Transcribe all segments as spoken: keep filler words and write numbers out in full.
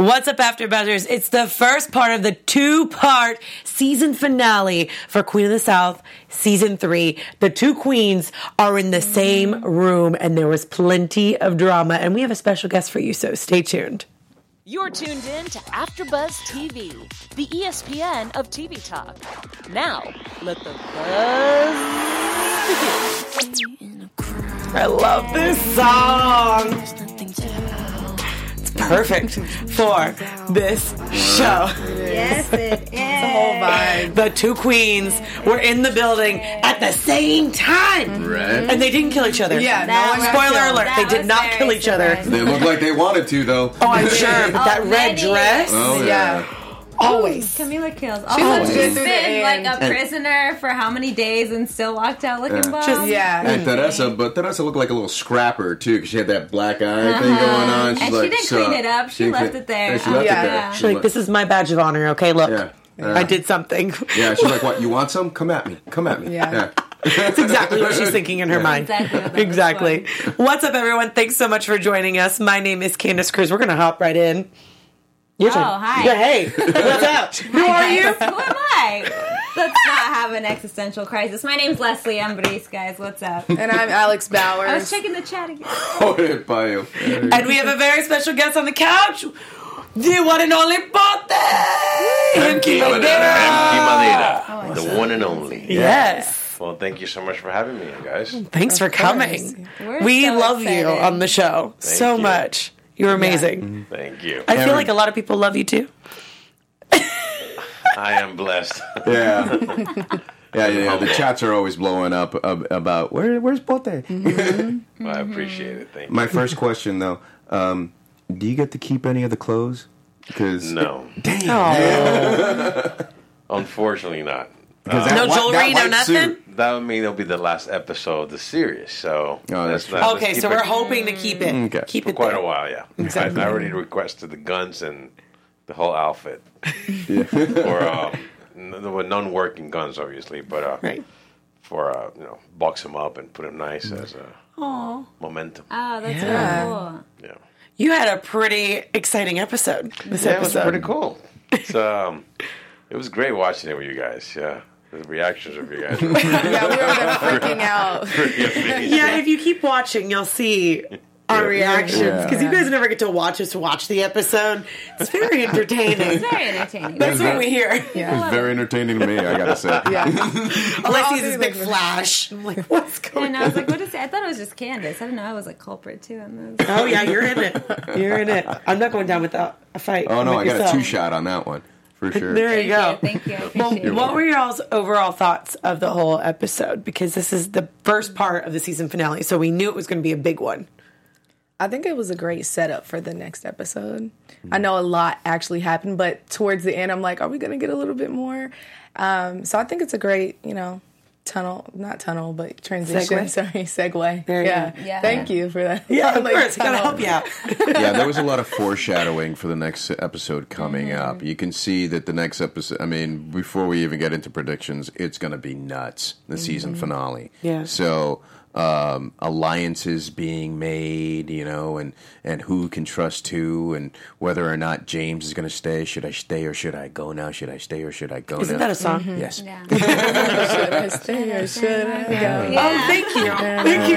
What's up, AfterBuzzers? It's the first part of the two-part season finale for Queen of the South season three. The two queens are in the same room, and there was plenty of drama. And we have a special guest for you, so stay tuned. You're tuned in to AfterBuzz T V, the E S P N of T V talk. Now, let the buzz begin. I love this song. Perfect for this show. Yes, it is. It's a whole vibe. The two queens were in the building at the same time. Right. And they didn't kill each other. Yeah, That no one got Spoiler killed. alert, That they did was not very kill each other. surprising. They look like they wanted to, though. Oh, I'm sure. But that red Already. dress, Oh, yeah. Yeah. always. Camila kills. She Also, looked she's good through the been like end. a prisoner for how many days and still walked out looking Yeah. bomb? Just- Yeah. And Teresa, but Teresa looked like a little scrapper, too, because she had that black eye thing going on. She's And she like, didn't so- clean it up. She didn't left clean- it there. Yeah, she left Yeah. it there. She's like, this is my badge of honor, okay? Look, Yeah. Yeah. I did something. Yeah, she's like, what, you want some? Come at me. Come at me. Yeah. That's exactly what she's thinking in her mind. Exactly what that was Exactly. What's up, everyone? Thanks so much for joining us. My name is Candace Cruz. We're going to hop right in. Your turn. Oh, hi. Yeah, hey, what's up? Who are you? Who am I? Let's not have an existential crisis. My name's Leslie Umbris, guys. What's up? And I'm Alex Bowers. I was checking the chat again. Hold bio. And we have a very special guest on the couch. The one and only Pote! Frankie Madera, Oh, the one and only. Yes. Well, thank you so much for having me, you guys. Thanks for coming. We're We so love you excited. on the show so you. much. You're amazing. Thank you. I feel Aaron. like a lot of people love you too. I am blessed. Yeah. Yeah, yeah, yeah. The chats are always blowing up ab- about, Where, where's Pote? I appreciate it. Thank you. My first question, though, um, do you get to keep any of the clothes? Because No, Oh. unfortunately not. Because Uh, that No whi- jewelry, that no white nothing? suit- that would mean it'll be the last episode of the series. So Oh, that's true. not- let's Okay, keep so it we're hoping to keep it. Okay. Keep for it quite there. a while. Yeah, Exactly. I, I already requested the guns and the whole outfit. For um, n- there were non-working guns, obviously, but uh, Right. for uh, you know, box them up and put them nice as a momentum. Oh, that's Yeah. really cool. Yeah. You had a pretty exciting episode this Yeah, it was episode. pretty cool. It's um, it was great watching it with you guys. Yeah, the reactions of you guys. Were Yeah, we were there freaking out. pretty amazing. Yeah, if you keep watching, you'll see our reactions Yeah. because you guys never get to watch us watch the episode. It's very entertaining. It's very entertaining. That's what we hear. It was very entertaining to me, I gotta say. Yeah. Unless he's this big flash. I'm like, what's going And on? I was like, what is it? I thought it was just Candace. I didn't know I was a culprit too in this. Oh yeah, you're in it. You're in it. I'm not going down without a fight. Oh, no, with I got yourself. a two-shot on that one, for sure. There you go. Thank you. Thank you. I Well, appreciate what it. were y'all's overall thoughts of the whole episode? Because this is the first part of the season finale, so we knew it was going to be a big one. I think it was a great setup for the next episode. I know a lot actually happened, but towards the end, I'm like, are we going to get a little bit more? Um, so I think it's a great, you know, tunnel, not tunnel, but transition. Segue? Sorry, segue. There you yeah. go. Yeah. Thank you for that. Yeah, of Like, course. Got to tunnel. help you out. Yeah, there was a lot of foreshadowing for the next episode coming up. You can see that the next episode, I mean, before we even get into predictions, it's going to be nuts, the season finale. Yeah. So, um, alliances being made, you know, and, and who can trust who, and whether or not James is going to stay. Should I stay or should I go now? Should I stay or should I go Isn't now? that a song? Yes. Yeah. Should I stay or should I go? Oh, thank you. Thank you,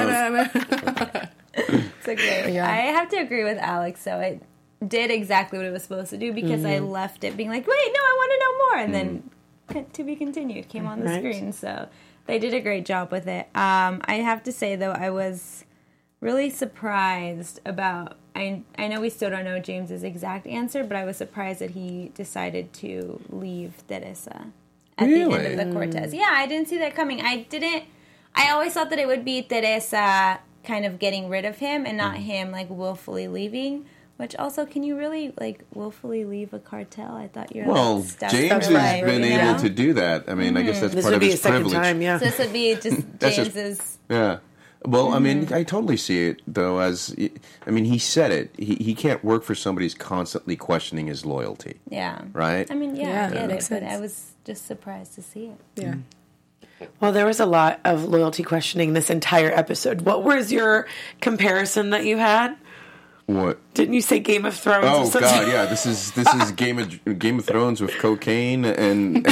guys. It's okay. Yeah. I have to agree with Alex. So it did exactly what it was supposed to do because I left it being like, wait, no, I want to know more, and then con- to be continued came on the Right. screen. So they did a great job with it. Um, I have to say though, I was really surprised about. I I know we still don't know James's exact answer, but I was surprised that he decided to leave Teresa at the Really? end of the Cortez. Yeah, I didn't see that coming. I didn't. I always thought that it would be Teresa kind of getting rid of him and not him like willfully leaving. Which also, can you really like willfully leave a cartel? I thought you're Well, like, stuck James for has life, been you able know? to do that. I mean, I guess that's This part would of be a his second privilege. time, yeah. So this would be just That's just- James's. Yeah. Well, I mean, I totally see it, though, as, I mean, he said it. He he can't work for somebody who's constantly questioning his loyalty, Yeah. right? I mean, yeah, Yeah, I get that it, makes but sense. I was just surprised to see it. Yeah. Well, there was a lot of loyalty questioning this entire episode. What was your comparison that you had? What? Didn't you say Game of Thrones? or Oh something? God, yeah. This is this is Game of Game of Thrones with cocaine and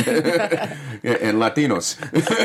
and Latinos.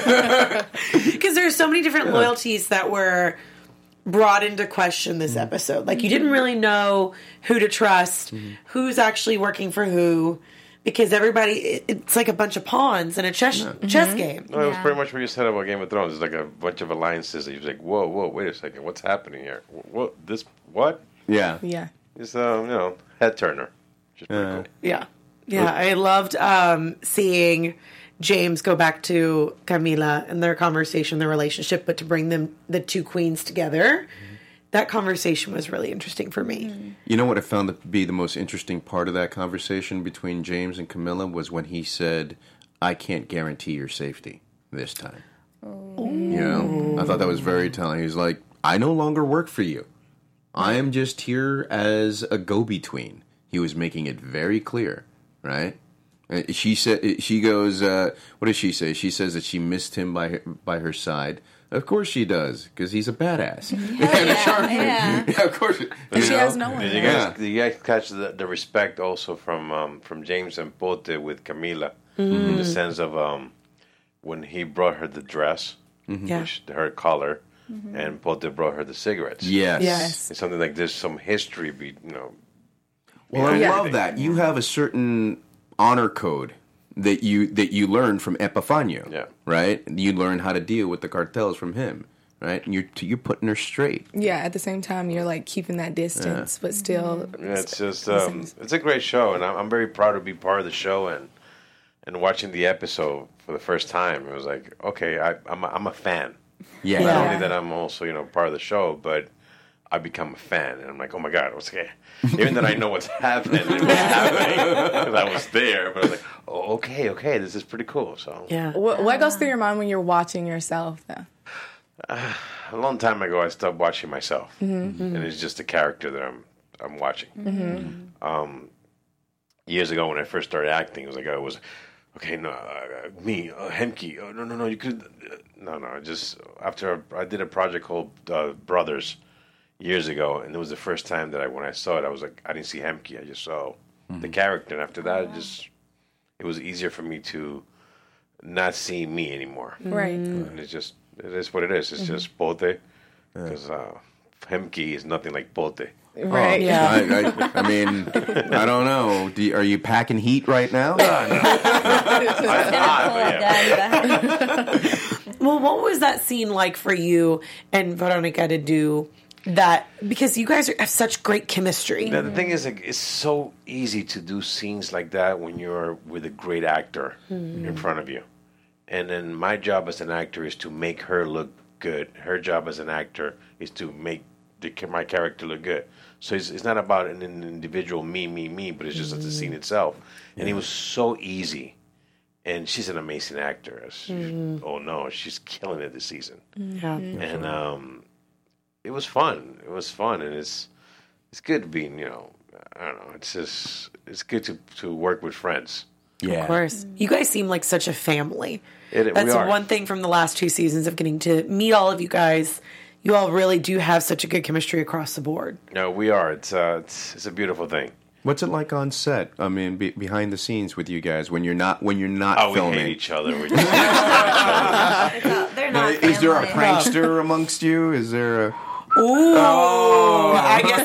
Because there's so many different loyalties that were brought into question this episode. Like, you didn't really know who to trust, mm-hmm. who's actually working for who, because everybody, it, it's like a bunch of pawns in a chess, yeah. chess mm-hmm. game. No, it was pretty much what you said about Game of Thrones. It's like a bunch of alliances that you're like, whoa, whoa, wait a second, what's happening here? What, this, what? Yeah. Yeah. It's, um, you know, head turner. Just pretty uh, cool. Yeah. Yeah, I loved um, seeing James go back to Camila and their conversation, their relationship, but to bring them, the two queens together, mm-hmm. that conversation was really interesting for me. Mm-hmm. You know what I found to be the most interesting part of that conversation between James and Camila was when he said, I can't guarantee your safety this time. Oh. You know, I thought that was very telling. He's like, I no longer work for you. I am just here as a go-between. He was making it very clear, right? She said, she goes, uh, what does she say? She says that she missed him by her, by her side. Of course she does, because he's a badass. Yeah, yeah, yeah. yeah, of course. And she know? has no one. Did you guys, did you guys catch the, the respect also from um, from James and Pote with Camila, mm-hmm. in the sense of um, when he brought her the dress, mm-hmm. yeah. which, her collar, mm-hmm. and Pote brought her the cigarettes. Yes, yes. It's something like there's some history, be you know. Well, I love that you have a certain honor code that you that you learn from Epifanio, yeah. right? You learn how to deal with the cartels from him, right? And you're you're putting her straight. Yeah, at the same time, you're like keeping that distance, yeah. but still. Yeah, it's just um, it's a great show, and I'm, I'm very proud to be part of the show and and watching the episode for the first time. It was like, okay, I, I'm a, I'm a fan. Yeah. Not yeah. only that I'm also you know part of the show, but I become a fan, and I'm like, oh my god, what's okay? Even that I know what's happening, and what's happening because I was there, but I was like, oh, okay, okay, this is pretty cool. So yeah, what, what goes through your mind when you're watching yourself, though? Uh, a long time ago, I stopped watching myself, mm-hmm. and it's just a character that I'm I'm watching. Mm-hmm. Um, years ago, when I first started acting, it was like I was okay. No, uh, me, uh, Hemke. Oh, no, no, no, you could. Uh, no, no. Just after I did a project called uh, Brothers. Years ago, and it was the first time that I, when I saw it, I was like, I didn't see Hemke, I just saw mm-hmm. the character, and after that, it just, it was easier for me to not see me anymore. Right. And it's just, it is what it is. It's mm-hmm. just Pote, because uh, Hemke is nothing like Pote. Right. Oh, yeah. I, I, I mean, I don't know. Do you, are you packing heat right now? No, no. I'm not, but yeah. Well, what was that scene like for you and Veronica to do? That because you guys are, have such great chemistry. Now, the thing is, like, it's so easy to do scenes like that when you're with a great actor mm. in front of you. And then my job as an actor is to make her look good. Her job as an actor is to make the, my character look good. So it's, it's not about an individual me, me, me, but it's just mm. the scene itself. And yeah. it was so easy. And she's an amazing actor. Mm. Oh no, she's killing it this season. Yeah. And um. It was fun. It was fun, and it's it's good to be, you know, I don't know. It's just it's good to, to work with friends. Yeah, of course. You guys seem like such a family. It, That's we are. one thing from the last two seasons of getting to meet all of you guys. You all really do have such a good chemistry across the board. No, we are. It's uh, it's it's a beautiful thing. What's it like on set? I mean, be, behind the scenes with you guys when you're not when you're not oh, filming. we hate each other. We just hate each other. They're not. Is there a family. prankster amongst you? Is there a Ooh, oh. I guess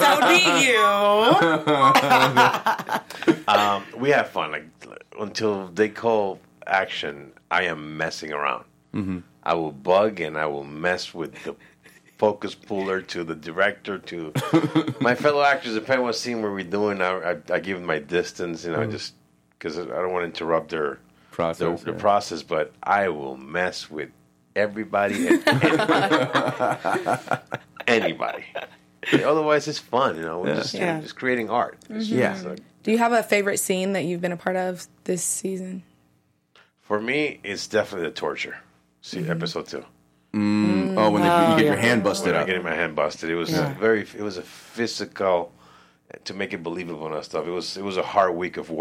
that would be you. um, we have fun. Like until they call action, I am messing around. Mm-hmm. I will bug and I will mess with the focus puller to the director to my fellow actors. Depending on what scene we're doing, I, I, I give them my distance. You know, mm-hmm. just because I don't want to interrupt their process. Their, their process, but I will mess with everybody and anybody. Anybody. Otherwise, it's fun, you know. We're yeah. just, yeah. just creating art. Mm-hmm. Yeah. Like, do you have a favorite scene that you've been a part of this season? For me, it's definitely the torture. See, mm-hmm. episode two. Mm. Oh, when oh, they, you get yeah. your hand busted when up. I'm getting my hand busted. It was yeah. a very. It was a physical, to make it believable and stuff. It was. It was a hard week of work.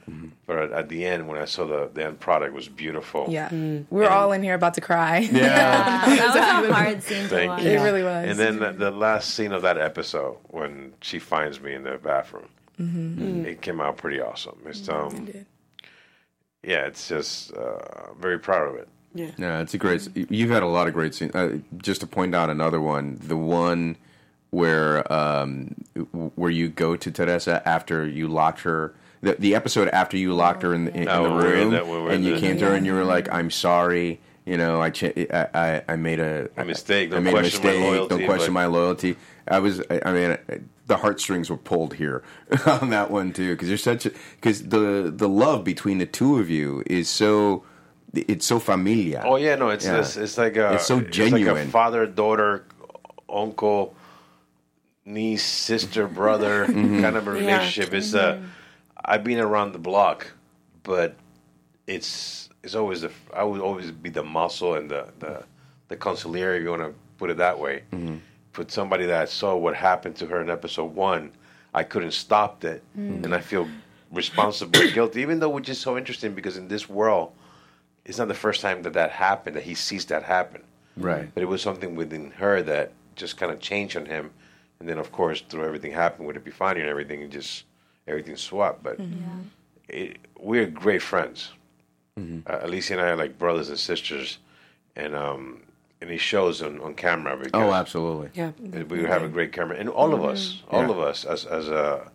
But at, at the end, when I saw the, the end product, it was beautiful. Yeah. We were all in here about to cry. Yeah. That was a hard scene to Thank watch. you. It really was. And then the, the last scene of that episode, when she finds me in the bathroom, it came out pretty awesome. It's um, yeah, it's just uh, very proud of it. Yeah, it's a great. You've had a lot of great scenes. Uh, just to point out another one, the one where um, where you go to Teresa after you locked her. The, the episode after you locked her in, in, in Oh, the when we were in room, that- when we were and in you the- came to her and you were like, "I'm sorry, you know, I cha- I, I, I made a, A mistake. I Don't made a question my mistake. loyalty, Don't question but- my loyalty." I was, I, I mean, the heartstrings were pulled here on that one too, because you're such a because the the love between the two of you is so. It's so familiar. Oh yeah, no, it's Yeah. it's, it's like a It's so like genuine. a father, daughter, uncle, niece, sister, brother kind of a relationship. It's uh, I've been around the block, but it's it's always the I would always be the muscle and the the, the consigliere, if you want to put it that way. But somebody that saw what happened to her in episode one, I couldn't stop it, and I feel responsible and guilty, even though which is so interesting because in this world. It's not the first time that that happened, that he sees that happen. Right. But it was something within her that just kind of changed on him. And then, of course, through everything happened with Epifani and everything, it just, everything swapped. But it, we're great friends. Uh, Alicia and I are like brothers and sisters. And um, and he shows on, on camera. Because Oh, absolutely. Yeah. we have a great camera. And all of us, all Yeah. of us, as, as a,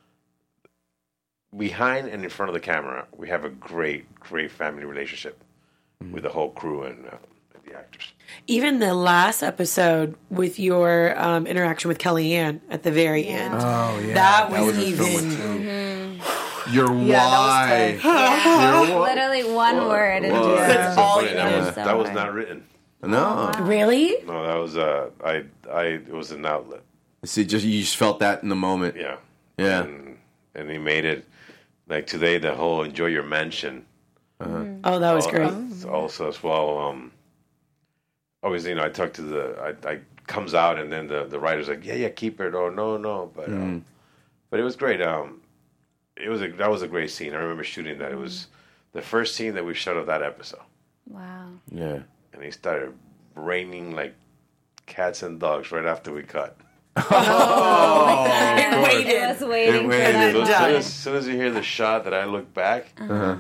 behind and in front of the camera, we have a great, great family relationship with the whole crew and uh, the actors. Even the last episode with your um, interaction with Kellyanne at the very end. Oh yeah, That was a even- film too. Your Yeah, why? that was Yeah. Your why? Literally one word. And Well, just, that's So all funny, you that know. was, So that was hard. not written. No. Really? No, that was uh, I, I, it was an outlet. See, just you just felt that in the moment. Yeah, Yeah. and, and he made it like today. The whole enjoy your mansion. Oh, that was Oh, great. that's also as well. Um, obviously, you know, I talked to the, I, I comes out, and then the the writer's like, yeah, yeah, keep it, or no, no, but um, but it was great. Um, it was a that was a great scene. I remember shooting that. It was the first scene that we shot of that episode, wow. Yeah. and he started raining like cats and dogs right after we cut. It waited. I was waiting for waited. that So as, soon moment. as, as soon as you hear the shot that I look back,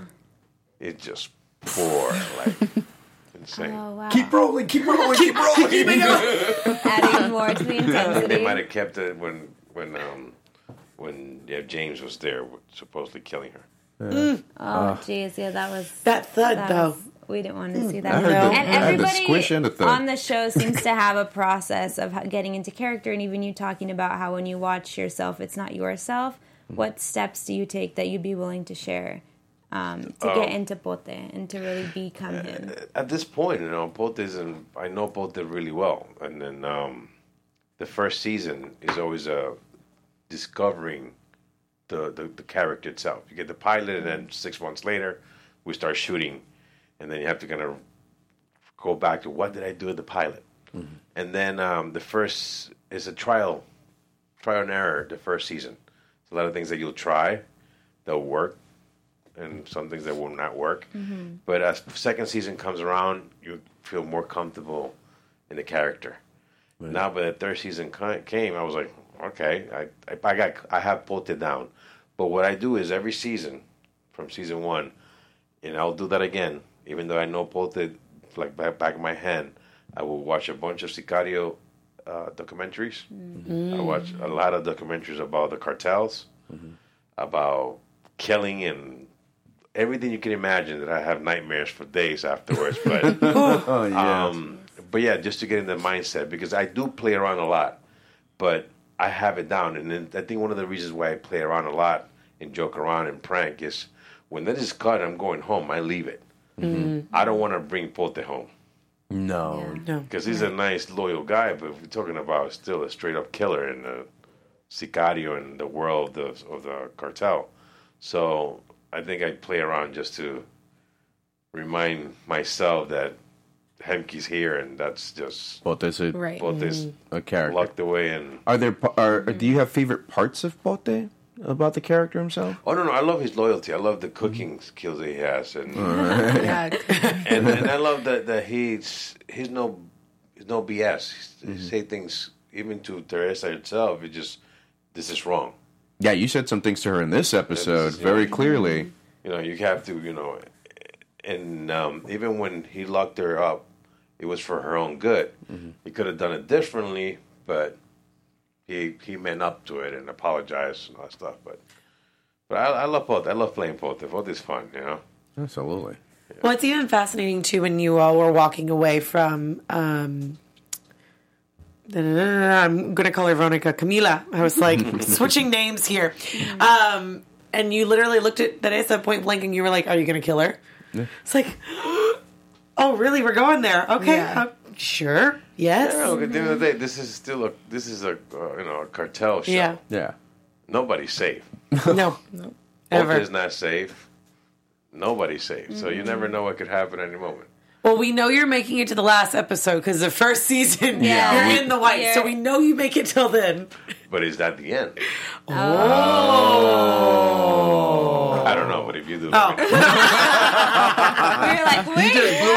it just poured like insane. Oh, wow. Keep rolling, keep rolling, keep rolling, keep Adding more to the They intensity. might have kept it when when um when yeah, James was there, supposedly killing her. Oh, jeez. Yeah, that was. That thud, that though. was- we didn't want to see I that. heard the- And I heard the everybody squish and the thud. on the show seems to have a process of h- getting into character, and even you talking about how when you watch yourself, it's not yourself. What steps do you take that you'd be willing to share um, to get into Pote and to really become him? At this point, you know, Pote isn't. I know Pote really well, and then um, the first season is always uh, discovering the, the the character itself. You get the pilot, and then six months later, we start shooting, and then you have to kind of go back to what did I do at the pilot, and then um, the first is a trial, trial and error. The first season, it's a lot of things that you'll try, they'll work, and some things that will not work. But as the second season comes around, you feel more comfortable in the character. Now, but the third season ki- came, I was like, okay, I, I, I got, I have pulled it down. But what I do is every season, from season one, and I'll do that again, even though I know pulled it like back, back of my hand. I will watch a bunch of Sicario uh, documentaries. I watch a lot of documentaries about the cartels, about killing and everything you can imagine that I have nightmares for days afterwards. But Oh yeah. um, but yeah, just to get in the mindset, because I do play around a lot, but I have it down. And then I think one of the reasons why I play around a lot and joke around and prank is when that is cut and I'm going home, I leave it. I don't want to bring Pote home no. No. because he's a nice, loyal guy, but if we're talking about still a straight up killer in the Sicario and the world of the, of the cartel. So I think I play around just to remind myself that Hemke's here, and that's just Bote is a, Right. both this a character. locked away. And Are there pa- are do you have favorite parts of Bote? about the character himself? Oh no, no, I love his loyalty. I love the cooking skills that he has, and Yeah. and, and I love that that he's he's no he's no B S. He mm-hmm. say things even to Teresa herself. It just this is wrong. Yeah, you said some things to her in this episode yeah, very know, clearly. You know, you have to, you know, and um, even when he locked her up, it was for her own good. Mm-hmm. He could have done it differently, but he he meant up to it and apologized and all that stuff. But but I, I love both. I love playing both. Both is fun, you know. Absolutely. Yeah. Well, it's even fascinating too when you all were walking away from. Um, I'm going to call her Veronica Camila. I was like, switching names here. Um, and you literally looked at Teresa point blank and you were like, are you going to kill her? Yeah. It's like, oh, really? We're going there. Okay. Yeah. Uh, sure. Yes. Yeah, at the end of the day, this is still a, this is a, uh, you know, a cartel show. Yeah. Yeah. Nobody's safe. No. No. Ever. Volta is not safe. Nobody's safe. Mm-hmm. So you never know what could happen at any moment. Well, we know you're making it to the last episode because the first season Yeah. you're in the white, Yeah. so we know you make it till then. But is that the end? Oh. I don't know, but if you do, Oh. We're like, wait,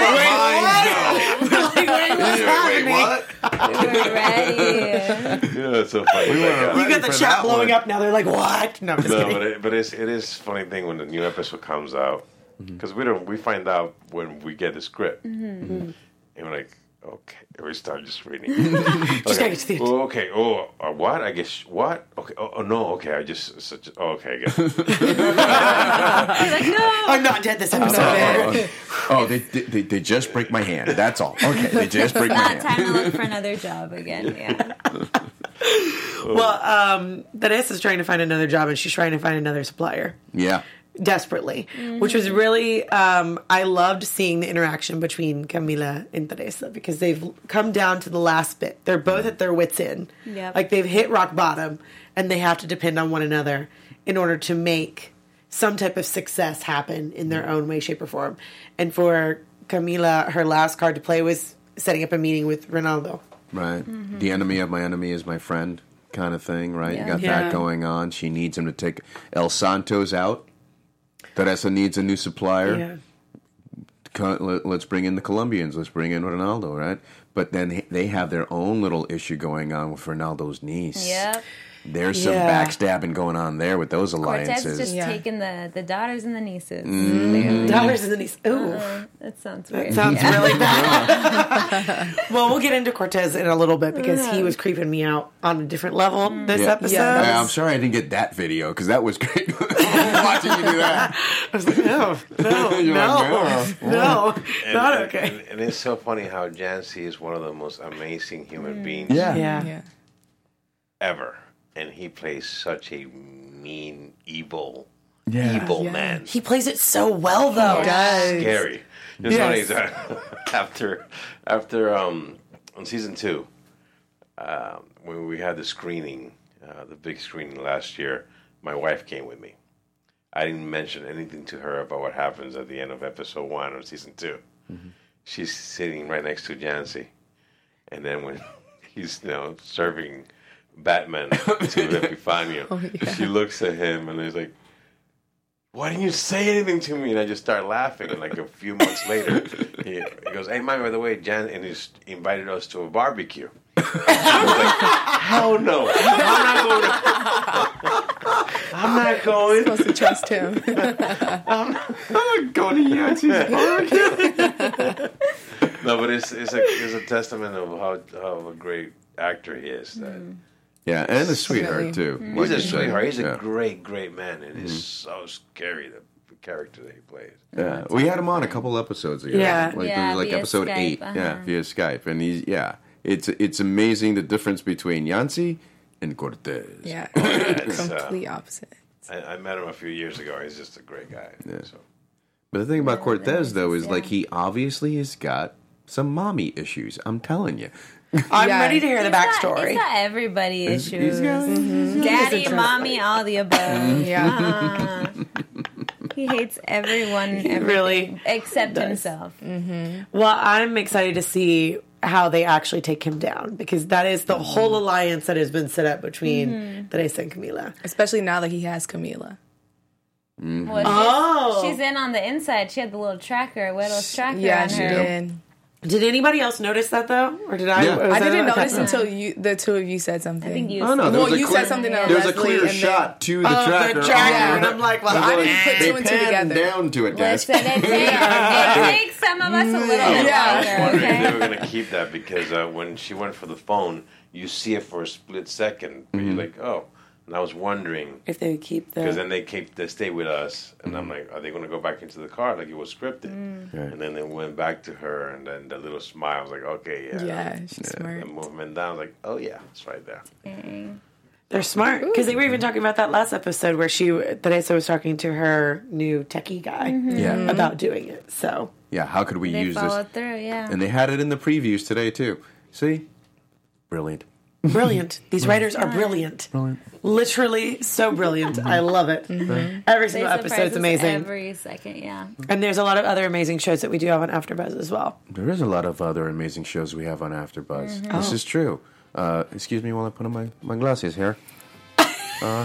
We're like, wait, what's happening? we're ready. you know, it's so funny. We Like, were- You got the For chat that blowing one. up now. They're like, what? No, I'm just No, kidding. but it, but it's it is a funny thing when the new episode comes out because we don't we find out when we get the script and we're like, okay, and we start just reading. Just okay. gotta get to the end. Oh, okay. Oh, uh, what? I guess what? Okay. Oh, oh no. Okay. I just such. Oh, okay. I guess. I'm not dead this episode. Oh, oh they, they they just break my hand. That's all. Okay, they just break my Not hand. time to look for another job again. Yeah. Well, um, Teresa's trying to find another job, and she's trying to find another supplier. Yeah. Desperately, mm-hmm. which was really, um, I loved seeing the interaction between Camila and Teresa because they've come down to the last bit. They're both at their wits' end. Yep. Like they've hit rock bottom and they have to depend on one another in order to make some type of success happen in their own way, shape, or form. And for Camila, her last card to play was setting up a meeting with Ronaldo. Right. Mm-hmm. The enemy of my enemy is my friend kind of thing, right? Yeah. You got Yeah. that going on. She needs him to take El Santos out. Teresa needs a new supplier. Yeah. Co- let- Let's bring in the Colombians. Let's bring in Ronaldo, right? But then he- they have their own little issue going on with Ronaldo's niece. Yep. There's some Yeah. backstabbing going on there with those Cortez alliances. just Yeah. taking the, the daughters and the nieces. Mm. Dollars and the niece. Ooh. Uh, that sounds weird. Sounds really bad. Well, we'll get into Cortez in a little bit because he was creeping me out on a different level this Yeah. episode. Yeah. Uh, I'm sorry I didn't get that video because that was great. Watching you do that. I was like, no, no, You're no, like, no, And, not and- okay. And, and it's so funny how Jancy is one of the most amazing human beings Yeah. Yeah. Yeah. ever, and he plays such a mean, evil, Yeah. evil Yeah. man. He plays it so well, though. does. Scary. It's Yes. funny that after after um on season two, um, when we had the screening, uh, the big screening last year, my wife came with me. I didn't mention anything to her about what happens at the end of episode one of season two. Mm-hmm. She's sitting right next to Jancy, and then when he's you know serving Batman to Epifanio, Oh, yeah. she looks at him and is like, why didn't you say anything to me? And I just start laughing. And like a few months later, he, he goes, hey, Mike, by the way, Jan, and he's invited us to a barbecue. I was like, hell no. I'm not going to. I'm not going. Supposed to trust him. I'm not going to Yancey's barbecue. No, but it's, it's, a, it's a testament of how, how a great actor he is. That Yeah, and a sweetheart, too. He's like a you said. sweetheart. He's Yeah. a great, great man. It is so scary, the character that he plays. Yeah, we had him on a couple episodes ago. Yeah. like, Yeah, it was like via episode Skype, eight. uh-huh. Yeah, via Skype, and he's yeah, it's it's amazing the difference between Yancy and Cortez. Yeah. It's, uh, Complete opposite. I, I met him a few years ago. He's just a great guy. Yeah. So. But the thing about Cortez though is yeah. like he obviously has got some mommy issues. I'm telling you. I'm Yeah. ready to hear the It's not- backstory. It's not everybody He's- issues. he's got- Daddy, He's a mommy, all the above. Yeah. Uh, he hates everyone, everything, really except does. himself. Well, I'm excited to see how they actually take him down, because that is the whole alliance that has been set up between mm-hmm. Teresa and Camila. Especially now that he has Camila. Mm-hmm. Well, she's, oh. she's in on the inside. She had the little tracker, Widow's tracker yeah, on she her. did. Did anybody else notice that though, or did I? Yeah. I didn't notice until you, the two of you said something. I think you. Oh no, there well, was you a clear, said something. There was a Leslie, clear shot to the uh, tracker, the tracker yeah. and I'm like, well, I I didn't put they two and two panned together. down to it, Des. Listen, it takes, it takes some of us a little bit Yeah. I was longer. wondering Okay? if they were going to keep that because uh, when she went for the phone, you see it for a split second. But Mm-hmm. you're like, oh. And I was wondering if they would keep the because then they keep they stay with us, and I'm like, are they going to go back into the car like it was scripted? Mm. Right. And then they went back to her, and then the little smile I was like, okay, yeah, Yeah, she's The smart. movement down, I was like, oh yeah, it's right there. Mm. They're smart because they were even talking about that last episode where she Teresa was talking to her new techie guy Mm-hmm. Yeah. about doing it. So Yeah, how could we They use this? followed through, yeah. And they had it in the previews today too. See, brilliant. brilliant. These writers are brilliant. Brilliant. Literally so brilliant. I love it. Every single They episode's surprise us amazing. Every second, yeah. And there's a lot of other amazing shows that we do have on AfterBuzz as well. There is a lot of other amazing shows we have on AfterBuzz. Mm-hmm. This Oh. is true. Uh, excuse me while I put on my, my glasses here. Uh,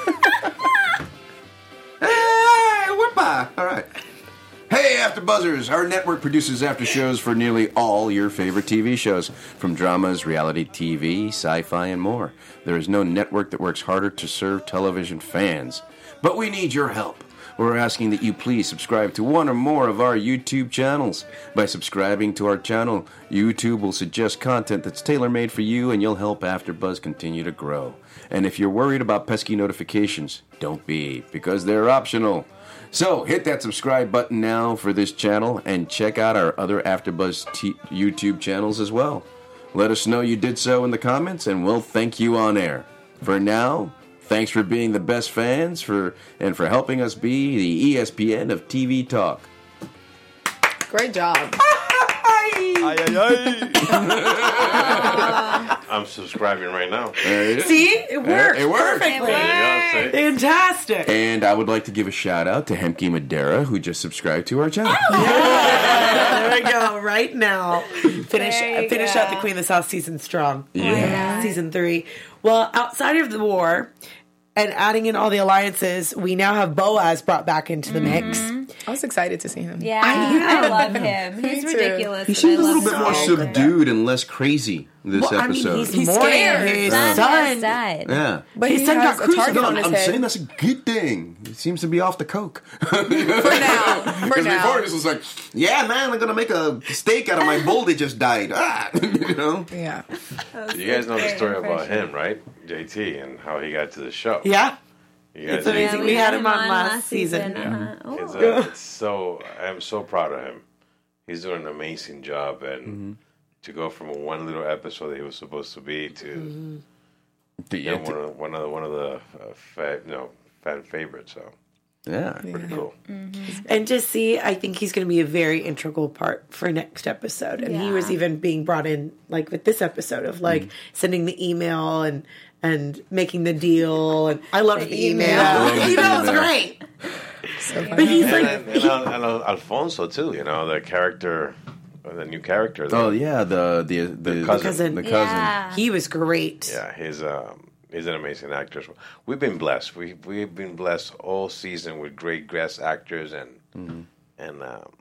hey, whoop-a. All right. Hey, AfterBuzzers! Our network produces after shows for nearly all your favorite T V shows, from dramas, reality T V, sci-fi, and more. There is no network that works harder to serve television fans. But we need your help. We're asking that you please subscribe to one or more of our YouTube channels. By subscribing to our channel, YouTube will suggest content that's tailor-made for you, and you'll help AfterBuzz continue to grow. And if you're worried about pesky notifications, don't be, because they're optional. So hit that subscribe button now for this channel, and check out our other AfterBuzz t- YouTube channels as well. Let us know you did so in the comments, and we'll thank you on air. For now, thanks for being the best fans for and for helping us be the E S P N of T V talk. Great job. I'm subscribing right now. There it is. See? It works. It works. Perfectly. There you go, see? Fantastic. And I would like to give a shout out to Hemke Madera, who just subscribed to our channel. There we go. Right now. Finish There you finish go. out the Queen of the South season strong. Yeah. Season three. Well, outside of the war and adding in all the alliances, we now have Boaz brought back into the mix. I was excited to see him. Yeah, I, love him. Me He's too. ridiculous. He and seems I a little love bit him. more so subdued and less crazy this Well, I mean, episode. he's, He's mourning scared. his His son son. has died. yeah. But His he son has got a target crucified. on his I'm head. saying that's a good thing. He seems to be off the coke. For now. For Because now. before this was like, yeah, man, I'm gonna make a steak out of my bull that just died. Ah, you know. Yeah. You guys know the story about him, right? J T, and how he got to the show. Yeah. You guys It's amazing. know- we had him on last season. Uh-huh. It's, Oh. uh, it's so I'm so proud of him. He's doing an amazing job, and to go from one little episode that he was supposed to be to The- you know, one of one of the, one of the uh, fa- you know, fan favorites. So yeah. pretty cool. And to see, I think he's going to be a very integral part for next episode. And he was Yeah. even being brought in, like with this episode, of like sending the email and and making the deal. And I loved the, email. email. The email was great. So But he's And, like, and, and, Al- and Al- Alfonso too. You know, the character, the new character. the- Oh yeah, the the the, The cousin. The cousin. Yeah. he was great. Yeah, he's um he's an amazing actor. as well. We've been blessed. We we've been blessed all season with great guest actors and Mm-hmm. and um,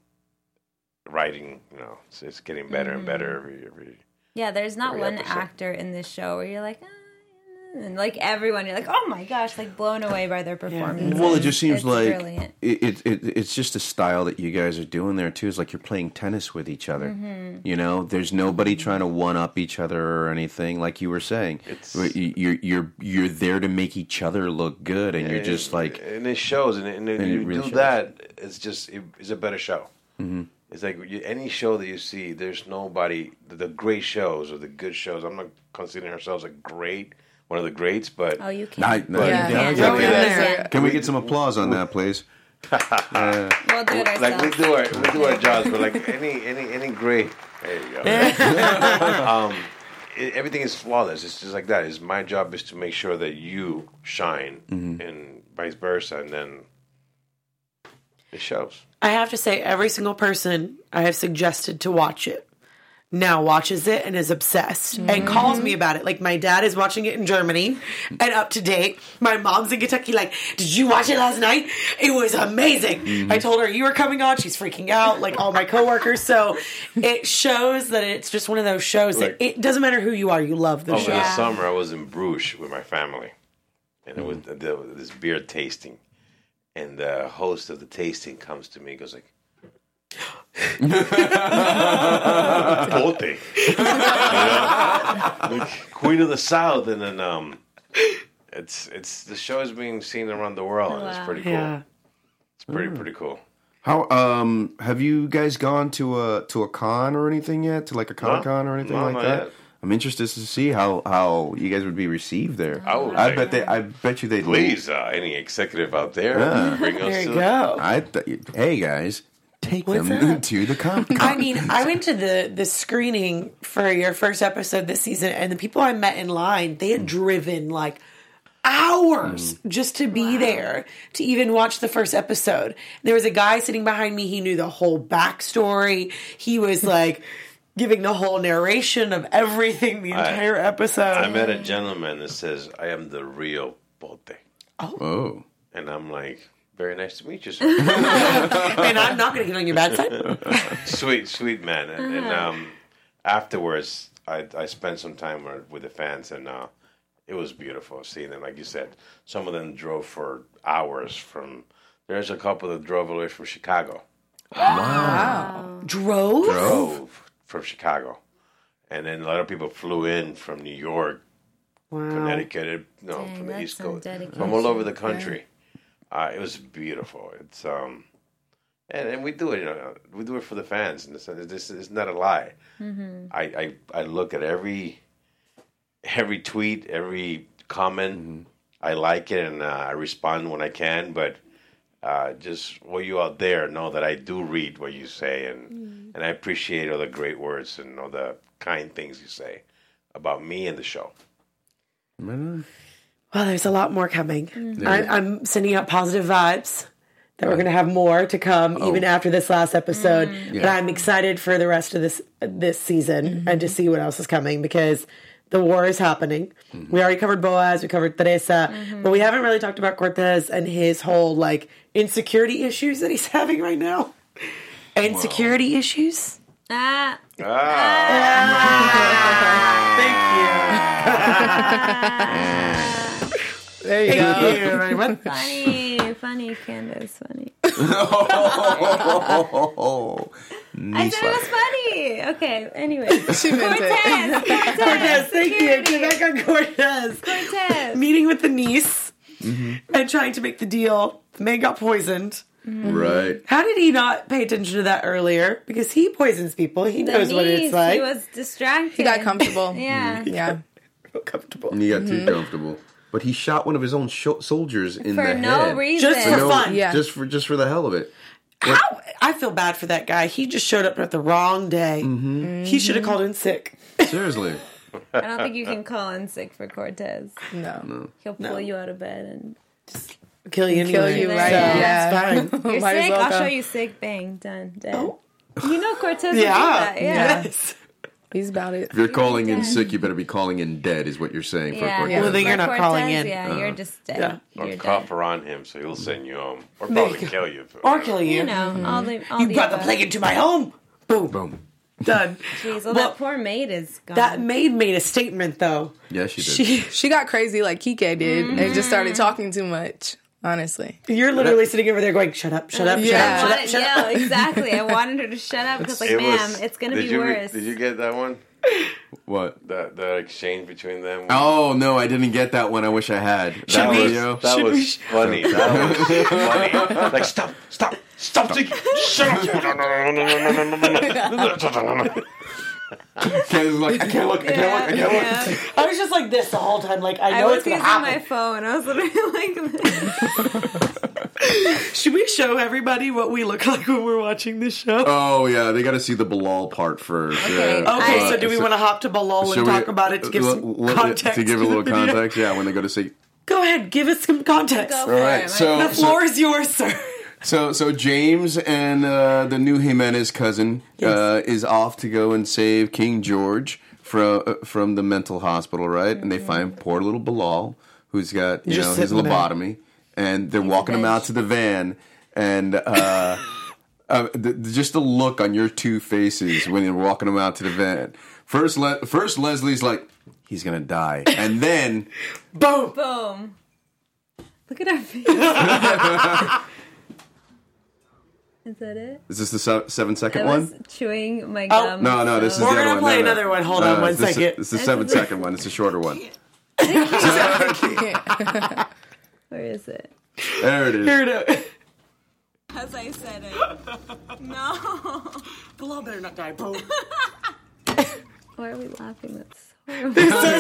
writing. You know, it's, it's getting better and better every every. Yeah, there's not Every one episode. actor in this show where you're like, ah, and like everyone, you're like, oh my gosh, like blown away by their performance. Well, it just seems It's like brilliant. it, it, it. It's just a style that you guys are doing there too. It's like you're playing tennis with each other. Mm-hmm. You know, there's nobody trying to one up each other or anything. Like you were saying, It's- You- you're you're you're there to make each other look good, and you're just like and it shows, and, and if And it you really do shows. that, it's just it, it's a better show. Mm-hmm. It's like you, any show that you see, there's nobody. The, the great shows or the good shows. I'm not considering ourselves a great, one of the greats, but Oh, you can. I, no, Yeah. yeah, Yeah. yeah, Throw it in yeah. there. Can we get some applause on that, please? We'll do it ourselves. like we do our we do our jobs, but like any any any great. There you go. um, it, everything is flawless. It's just like that. It's my job is to make sure that you shine, and vice versa, and then it shows. I have to say, every single person I have suggested to watch it now watches it and is obsessed and calls me about it. Like, my dad is watching it in Germany and up to date. My mom's in Kentucky like, did you watch it last night? It was amazing. Mm-hmm. I told her you were coming on. She's freaking out, like all my coworkers. So it shows that it's just one of those shows Like, that it doesn't matter who you are. You love the over show. the summer, I was in Bruges with my family. And it was there was this beer tasting. And the host of the tasting comes to me and goes like, Pote. You know? Like, Queen of the South, and then um, it's it's the show is being seen around the world, and it's Wow. pretty cool. Yeah. It's pretty pretty cool. How um have you guys gone to a to a con or anything yet? To like a Comic Con or anything No, like not that? yet. I'm interested to see how, how you guys would be received there. I would I say- bet they. I bet you they'd. Please, uh, any executive out there, Yeah. bring us There to you the- go. I th- hey guys, take What's them up? to the Comic Con. I mean, I went to the the screening for your first episode this season, and the people I met in line, they had driven like hours just to be there to even watch the first episode. There was a guy sitting behind me. He knew the whole backstory. He was like giving the whole narration of everything, the entire episode. I met a gentleman that says, "I am the real Pote," Oh, and I'm like, "Very nice to meet you, sir." and I'm not going to get on your bad side. sweet, sweet man. And, and um, afterwards, I, I spent some time with, with the fans, and uh, it was beautiful seeing them. Like you said, some of them drove for hours from. There's a couple that drove away from Chicago. Drove? Drove from Chicago, and then a lot of people flew in from New York, Connecticut, no, Dang, from the that's East some Coast, dedication. from all over the country. Uh, it was beautiful. It's um, and, and we do it. You know, we do it for the fans. And this, this is not a lie. Mm-hmm. I, I I look at every every tweet, every comment. I like it, and uh, I respond when I can. But uh, just all you out there know that I do read what you say, and Mm. and I appreciate all the great words and all the kind things you say about me and the show. Well, there's a lot more coming. Mm-hmm. I, I'm sending out positive vibes that we're going to have more to come even after this last episode. Mm-hmm. But I'm excited for the rest of this this season and to see what else is coming because the war is happening. We already covered Boaz, we covered Teresa, Mm-hmm. but we haven't really talked about Cortez and his whole like insecurity issues that he's having right now. Insecurity issues. Ah, Thank you. There you go. Thank you very much. funny, funny, Candace, funny. oh, I said it was funny. Okay, anyway. She meant it. Cortez, Cortez, Cortez, thank you. security. Get back on Cortez. Cortez. Meeting with the niece and trying to make the deal. The man got poisoned. right. How did he not pay attention to that earlier? Because he poisons people. He knows what it's Niece, like. He was distracted. He got comfortable. Yeah. Yeah. Feel comfortable. He got too comfortable, but he shot one of his own sho- soldiers in For the no head. reason. Just for No, fun. Yeah. just for just for the hell of it. How? I feel bad for that guy. He just showed up at the wrong day. He should have called in sick. Seriously. I don't think you can call in sick for Cortez. No. He'll pull you out of bed and Kill you Kill anyway. you, So, right? So, Yeah. it's fine. you're Might as sick. well I'll go. show you sick. Bang, done, dead. Oh. You know Cortez would do Yeah. that. Yeah. Yes. He's about it. If you're calling in sick, you better be calling in dead, is what you're saying for Yeah. Cortez. Well, then For you're not Cortez, calling in. Yeah, you're just dead. Yeah. Or You're cough dead. around him, so he'll send you home, or probably kill you. Or kill you. You know, all the all You the brought the above. plague into my home. Boom. Boom. Done. Jeez, well, Well, that poor maid is gone. That maid made a statement, though. Yeah, she did. She, She got crazy like Kike did and just Mm-hmm. started talking too much, honestly. you're literally sitting over there going, shut up, shut up, Yeah. I shut up, wanted, shut up, shut yeah, up. exactly. I wanted her to shut up because, like, It ma'am, was- it's gonna did be you re- worse. Did you get that one? What? The the exchange between them. Oh, no, I didn't get that one. I wish I had. that That was video. that Should was we- funny. That was funny. Like stop, stop, stop thinking. Shut up. No, no, no, no, no, no, no, no, no. Candace is like, I can't look, I can't look, I can't look. Yeah. I was just like this the whole time. Like, I I know was it's going using to happen. my phone. I was literally like this. Should we show everybody what we look like when we're watching this show? Oh, yeah, they got to see the Bilal part first. Okay. Yeah. Okay, I- so do we want to hop to Bilal and Should talk we- about it to give l- some l- context? To give a the little video? context, yeah, when they go to see. Go ahead, give us some context. Go All for right, it. so The floor is yours, sir. So, so James and uh, the new Jimenez cousin uh, is off to go and save King George from uh, from the mental hospital, right? Mm-hmm. And they find poor little Bilal, who's got you Just know his sitting there. lobotomy, and they're He's walking a him out bitch. to the van, and uh, uh, the, just the look on your two faces when you're walking him out to the van. First, Le- first Leslie's like, he's gonna die, and then Boom. Boom. Look at our face. Is that it? is this the se- seven second I one? was chewing my Oh, gum. No, no, this is so- We're the other gonna one. play No, no. another one. Hold on one this second. Is, this is the seven second one. It's a shorter one. Where is it? There it is. Here it is. As I said it. No. Bilal better not die. Boom. Why are we laughing? That's so horrible.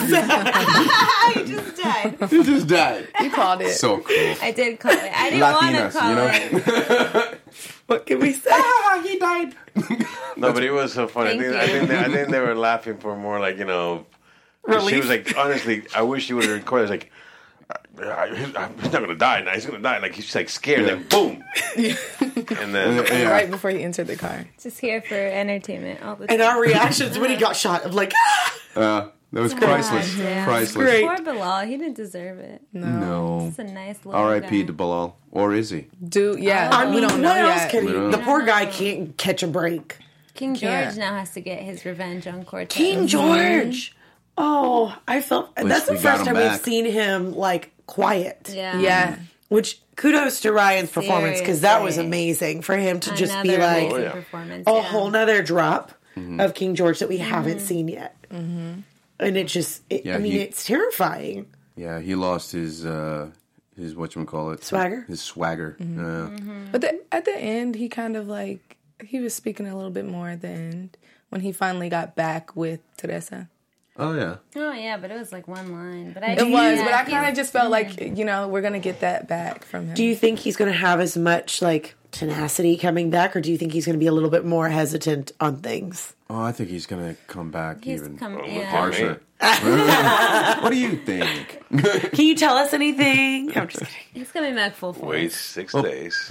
I just died. He just died. You called it. So cool. I did call it. I didn't want to Latinas, call you know? it. What can we say? Ah, he died. No, but it was so funny. I Thank think, you. I, think they, I think they were laughing for more like, you know, Relief. she was like, honestly, I wish she would have recorded. Like, I, I, he's not going to die now. He's going to die. Like, he's like scared. Yeah. Then boom. And then, Yeah. Right before he entered the car. Just here for entertainment all the time. And our reactions when he got shot of like, ah! Uh, that was priceless. God, yeah. Priceless. Great. Poor Bilal. He didn't deserve it. No. It's a nice little R I P guy. to Bilal. Or is he? Dude, yeah. I mean, we don't know what else yet. can he? We don't The know. poor guy can't catch a break. King George Yeah. now has to get his revenge on Cortez. King George. Oh, I felt that's the we got first him time we've back. seen him like quiet. Yeah. Yeah. Which kudos to Ryan's performance because that was Seriously. amazing for him to just be Another like amazing Oh, yeah. performance. a yeah. whole nother drop Mm-hmm. of King George that we haven't seen yet. Mm-hmm. And it just, it, Yeah, I mean, he- it's terrifying. Yeah, he lost his, uh, his whatchamacallit? Swagger? His swagger. Yeah. But the, at the end, he kind of like, he was speaking a little bit more at the end when he finally got back with Teresa. Oh, yeah. Oh yeah, but it was like one line. But I It was, yeah, but I he's- kind of just felt like, you know, we're going to get that back from him. Do you think he's going to have as much like tenacity coming back, or do you think he's going to be a little bit more hesitant on things? Oh, I think he's going to come back He's even come. look Yeah. at harsher. me. What do you think? Can you tell us anything? I'm just kidding. He's coming back full force. Wait six days.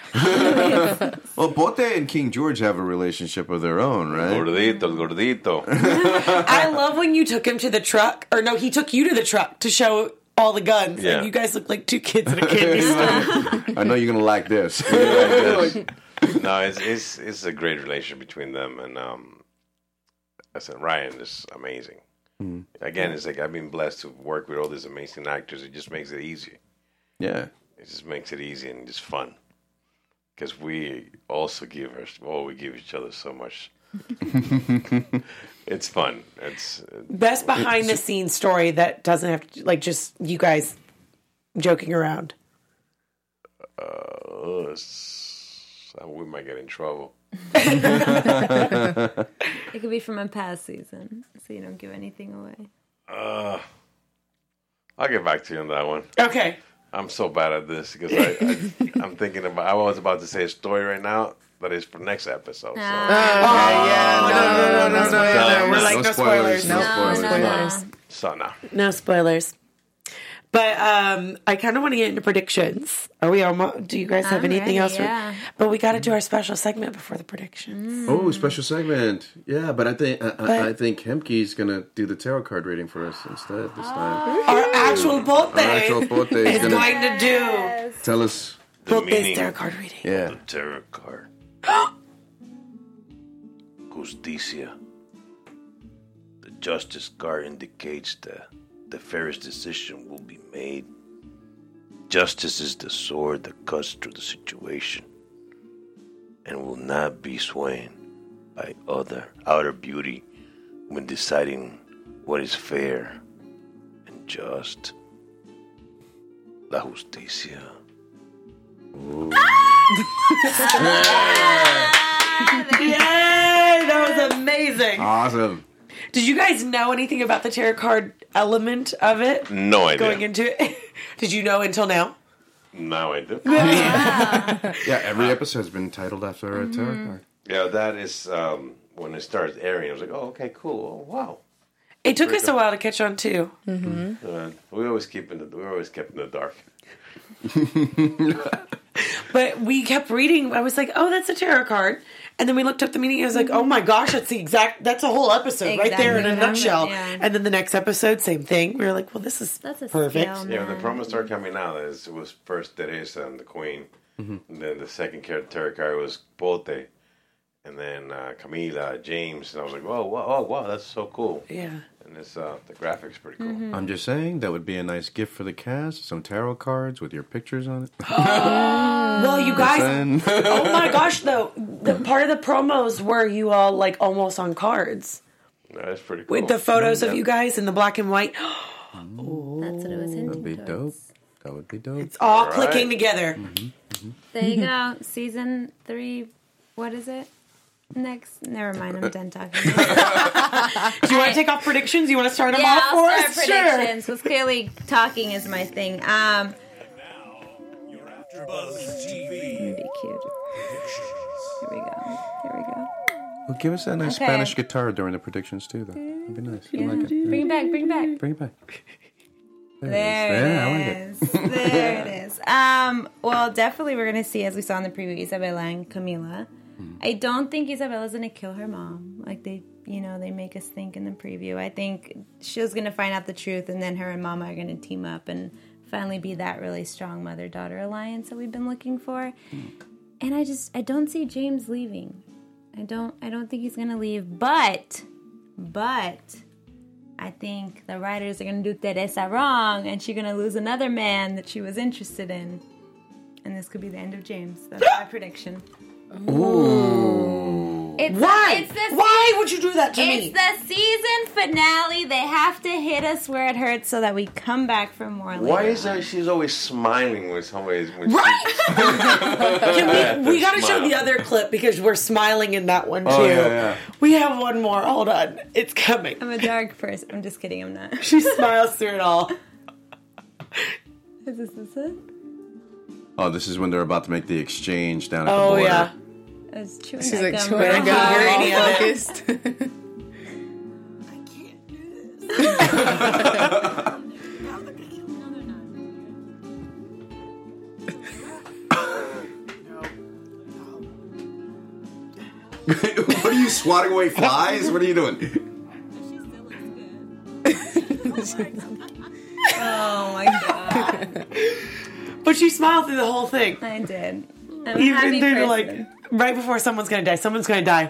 Well, Pote and King George have a relationship of their own, right? Gordito, gordito. I love when you took him to the truck, or no, he took you to the truck to show all the guns, Yeah. and you guys look like two kids in a candy store. I know you're going to like this. No, it's, it's it's a great relationship between them, and um, I said Ryan is amazing. Again, it's like I've been blessed to work with all these amazing actors. It just makes it easy. Yeah. It just makes it easy and just fun. Because we also give us, well, we give each other so much. It's fun. It's Best behind the scenes story that doesn't have to, like, just you guys joking around. uh, it's- we might get in trouble. It could be from a past season, so you don't give anything away. Uh, I'll get back to you on that one. Okay. I'm so bad at this because I, I, I'm thinking about. I was about to say a story right now, but it's for next episode. So. yeah, no, no, no, no, no, no, We're like, no spoilers. No, No, spoilers. no, no. So no. No spoilers. But um, I kind of want to get into predictions. Are we almost? Do you guys have I'm anything ready, else? yeah. But we got to do our special segment before the predictions. Oh, special segment. Yeah, but I think I, I, But- I think Hemke's going to do the tarot card reading for us instead this time. Our actual Pote Our actual Pote is is gonna- going to do Tell us. The Pote's meaning tarot card reading. Yeah. The tarot card. Justicia. The justice card indicates that the fairest decision will be made. Justice is the sword that cuts through the situation and will not be swayed by other outer beauty when deciding what is fair and just. La justicia. Yay! That was amazing. Awesome. Did you guys know anything about the tarot card element of it No idea. going into it? Did you know until now? Now I do. Yeah, every episode's been titled after a tarot card. Yeah, that is um, when it starts airing. I was like, "Oh, okay, cool. Oh, wow." It took us a while to catch on too. Uh, we always keep in the we always kept in the dark. But we kept reading. I was like, oh, that's a tarot card. And then we looked up the meaning. I was like, oh my gosh, that's the exact, that's a whole episode right there in a Exactly. nutshell. Yeah. And then the next episode, same thing. We were like, well, this is That's a perfect. skill, Yeah, when the man. promos started coming out, it was first Teresa and the Queen. And then the second car- tarot card was Pote. And then uh, Camila, James. And I was like, whoa, whoa, oh, wow, that's so cool. Yeah. And it's, uh, the graphics pretty cool. I'm just saying that would be a nice gift for the cast. Some tarot cards with your pictures on it. Well, you guys, And- oh my gosh, though, the part of the promos were you all like almost on cards That's pretty cool. with the photos of you guys in the black and white. That's what it was That'd hinting be towards. dope. That would be dope. It's all All clicking right. together. There you go. Season three. What is it? Next. Never mind. I'm done talking. Do you want to take off predictions? You want to start them Yeah, off I'll for start us? predictions. Because clearly talking is my thing. Um, AfterBuzz T V. let me be cute. Here we go. Here we go. Well, give us that nice Okay. Spanish guitar during the predictions too, though. That'd be nice. I like it. Bring it back. Bring it back. Bring it back. There, There it is. Yeah, I it like it. is. There it is. Um, well, definitely we're going to see, as we saw in the preview, Isabella and Camila. I don't think Isabella's going to kill her mom. Like they, you know, they make us think in the preview. I think she's going to find out the truth, and then her and Mama are going to team up and finally be that really strong mother-daughter alliance that we've been looking for. And I just, I don't see James leaving. I don't, I don't think he's going to leave. But, but... I think the writers are going to do Teresa wrong, and she's going to lose another man that she was interested in. And this could be the end of James. That's my prediction. Ooh. It's Why? The, it's the Why would you do that to It's me? the season finale. They have to hit us where it hurts so that we come back for more later. Why is that she's always smiling when somebody's... When Right? Can we we got to show Smile. the other clip because we're smiling in that one too. Oh, yeah, yeah. We have one more. Hold on. It's coming. I'm a dark person. I'm just kidding. I'm not. She smiles through it all. Is this, this it? Oh, this is when they're about to make the exchange down at the Oh, border. yeah. I was chewing She's that like, gum chewing real her gum, hard. hear all any of it. focused. What are you swatting away flies? What are you doing? Oh my god. But she smiled through the whole thing. I did. I'm a Even happy through person. like right before someone's gonna die. Someone's gonna die.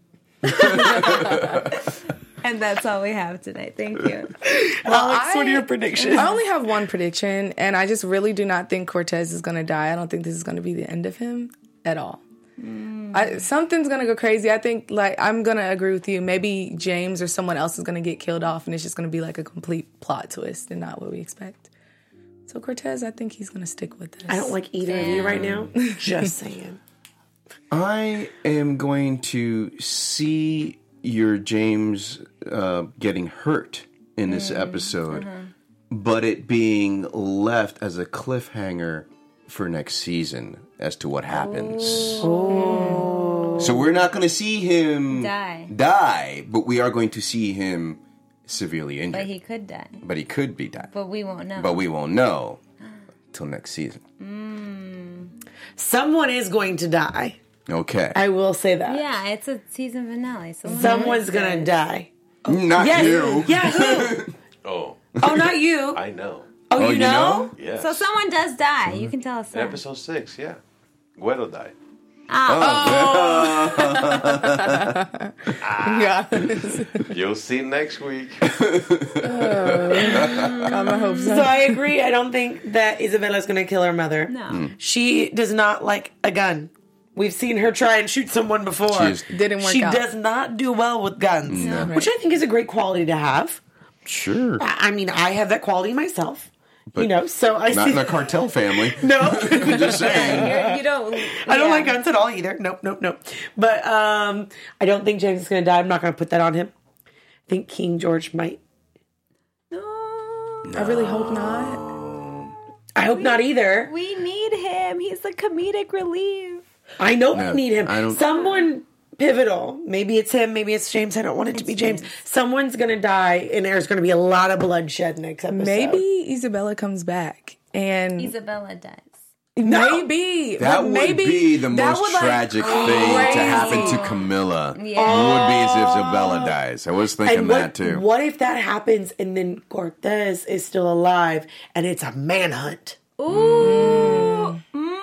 And that's all we have tonight. Thank you. Alex, what are your I- predictions? I only have one prediction, and I just really do not think Cortez is going to die. I don't think this is going to be the end of him at all. I, something's going to go crazy. I think, like, I'm going to agree with you. Maybe James or someone else is going to get killed off, and it's just going to be like a complete plot twist and not what we expect. So Cortez, I think he's going to stick with this. I don't like either of you right now. Just saying. I am going to see your James uh, getting hurt in this episode, but it being left as a cliffhanger for next season as to what happens. So we're not going to see him Die. die, but we are going to see him severely injured. But he could die. But he could be dying. But we won't know. But we won't know till next season. Someone is going to die. Okay. I will say that. yeah, it's a season finale. So Someone's gonna die. Not Yes. you. Yeah, who? Oh, Oh, not you. I know. Oh, you, you know? know? Yeah. So someone does die. You can tell us In that. episode six, yeah. Guido died. Yeah. You'll see next week. I'm a hope so. So I agree. I don't think that Isabella's going to kill her mother. No. She does not like a gun. We've seen her try and shoot someone before. She's- Didn't work she out. does not do well with guns, which I think is a great quality to have. Sure. I I mean, I have that quality myself. you know, so I Not see. in the cartel family. No. I'm just saying. You're, you don't. I don't yeah. like guns at all either. Nope, nope, nope. But um, I don't think James is going to die. I'm not going to put that on him. I think King George might. I really hope not. I hope not either. We need him. He's the comedic relief. I know No, we need him. I don't- Someone pivotal. Maybe it's him. Maybe it's James. I don't want it to be James. Someone's going to die, and there's going to be a lot of bloodshed next episode. Maybe Isabella comes back and Isabella dies. Maybe. That but would maybe be the that most would, like, tragic thing to crazy. happen to Camilla. Yeah. It would be as if Isabella dies. I was thinking And what, that too. what if that happens and then Cortez is still alive and it's a manhunt? Ooh.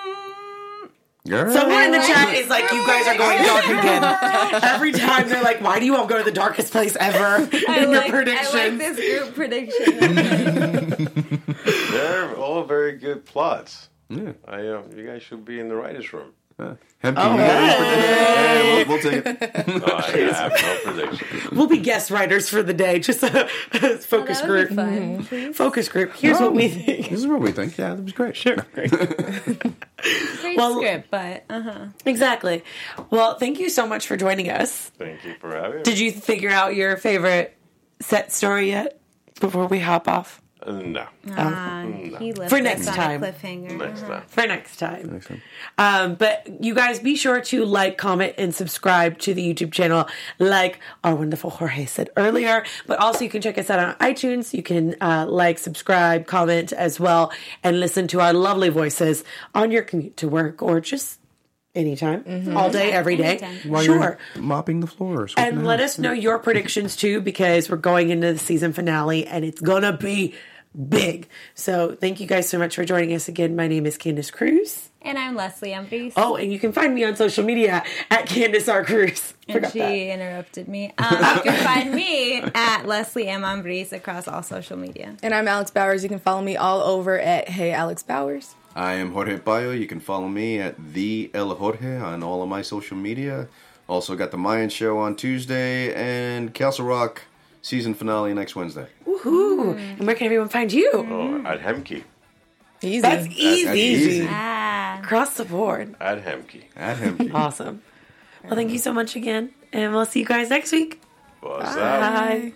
Girl. Someone in the chat is like, you guys are going dark again. Every time they're like, why do you all go to the darkest place ever I in like, your predictions? I like this group prediction. They're all very good plots. Yeah. I, uh, you guys should be in the writers' room. Uh, Hemke, you got any predictions? Yeah, we'll, we'll take it. No, I have no prediction. We'll be guest writers for the day. Just a, a focus That group. would be fun. Please. Focus group. Here's what we think. This is what we think. Yeah, that was great. Sure. Great Well- script, but uh huh. Exactly. Well, thank you so much for joining us. Thank you for having me. Did you figure out your favorite set story yet before we hop off? Uh, no. Uh, he left For us next on time. a cliffhanger. Next Uh-huh. time. For next time. Next time. Um, but you guys be sure to like, comment, and subscribe to the YouTube channel, like our wonderful Jorge said earlier. But also, you can check us out on iTunes. You can uh, like, subscribe, comment as well, and listen to our lovely voices on your commute to work or just anytime, all day, every day. Anytime. While Sure. you're mopping the floor. or sweeping And the let house. us know your predictions too, because we're going into the season finale and it's gonna be big. So thank you guys so much for joining us again. My name is Candace Cruz. And I'm Leslie Umphreys. Oh, and you can find me on social media at Candace R. Cruz. and Forgot she that. interrupted me. Um, you can find me at Leslie M. Umphreys across all social media. And I'm Alex Bowers. You can follow me all over at Hey Alex Bowers. I am Jorge Payo. You can follow me at the El Jorge on all of my social media. Also got the Mayan Show on Tuesday and Castle Rock season finale next Wednesday. Woohoo! And where can everyone find you? Oh, at Hemke. Easy. That's easy. That's easy. Ah. Across the board. At Hemke. At him. Awesome. Well, thank you so much again. And we'll see you guys next week. What's up? Bye.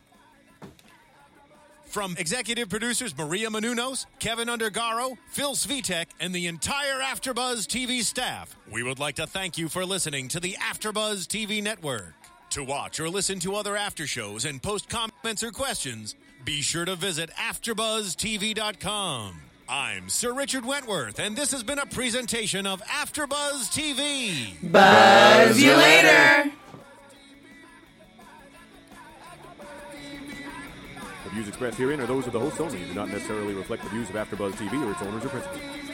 From executive producers Maria Menounos, Kevin Undergaro, Phil Svitek, and the entire AfterBuzz T V staff, we would like to thank you for listening to the AfterBuzz T V network. To watch or listen to other after shows and post comments or questions, be sure to visit after buzz t v dot com. I'm Sir Richard Wentworth, and this has been a presentation of AfterBuzz T V. Buzz you later. The views expressed herein are those of the hosts only and do not necessarily reflect the views of AfterBuzz T V or its owners or principals.